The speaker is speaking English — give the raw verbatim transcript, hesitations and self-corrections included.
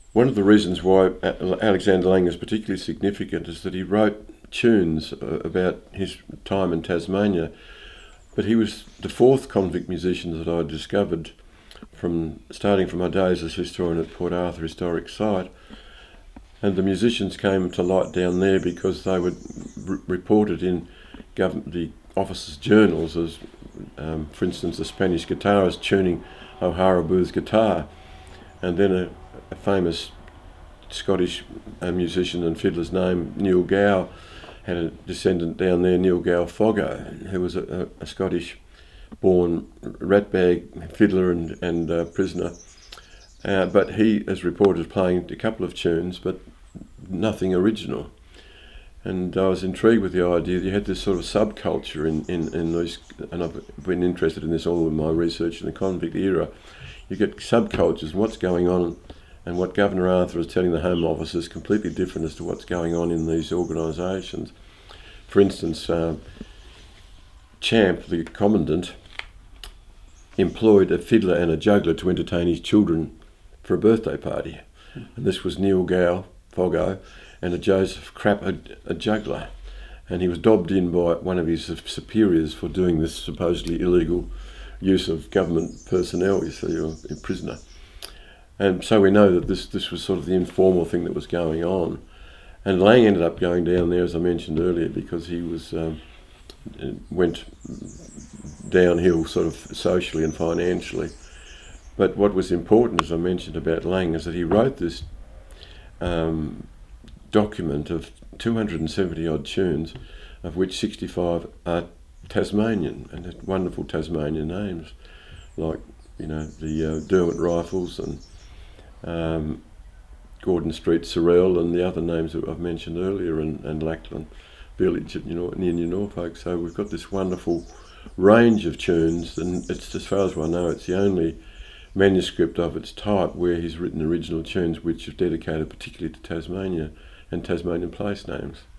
One of the reasons why Alexander Laing is particularly significant is that he wrote tunes about his time in Tasmania, but he was the fourth convict musician that I discovered from starting from my days as historian at Port Arthur Historic Site. And the musicians came to light down there because they were r- reported in government, the officers' journals as, um, for instance, a Spanish guitarist tuning O'Hara Booth's guitar, and then a, a famous Scottish uh, musician and fiddler's name, Neil Gow, had a descendant down there, Neil Gow Foggo, who was a, a, a Scottish-born ratbag fiddler and, and uh, prisoner. Uh, but he is reported as playing a couple of tunes, but nothing original. And I was intrigued with the idea that you had this sort of subculture in, in, in these, and I've been interested in this all in my research in the convict era. You get subcultures and what's going on, and what Governor Arthur is telling the Home Office is completely different as to what's going on in these organisations. For instance, uh, Champ, the Commandant, employed a fiddler and a juggler to entertain his children for a birthday party. And this was Neil Gow, Foggo, and a Joseph Crapp, a, a juggler. And he was dobbed in by one of his superiors for doing this supposedly illegal use of government personnel, you see, or a prisoner. And so we know that this, this was sort of the informal thing that was going on. And Laing ended up going down there, as I mentioned earlier, because he was um, went downhill sort of socially and financially. But what was important, as I mentioned about Laing, is that he wrote this um, document of two hundred seventy odd tunes, of which sixty-five are Tasmanian, and had wonderful Tasmanian names, like, you know, the uh, Derwent Rifles and um, Gordon Street Sorrel and the other names that I've mentioned earlier, and, and Lackland Village at, you know, near New Norfolk. So we've got this wonderful range of tunes, and it's, as far as I know, it's the only manuscript of its type where he's written original tunes which are dedicated particularly to Tasmania and Tasmanian place names.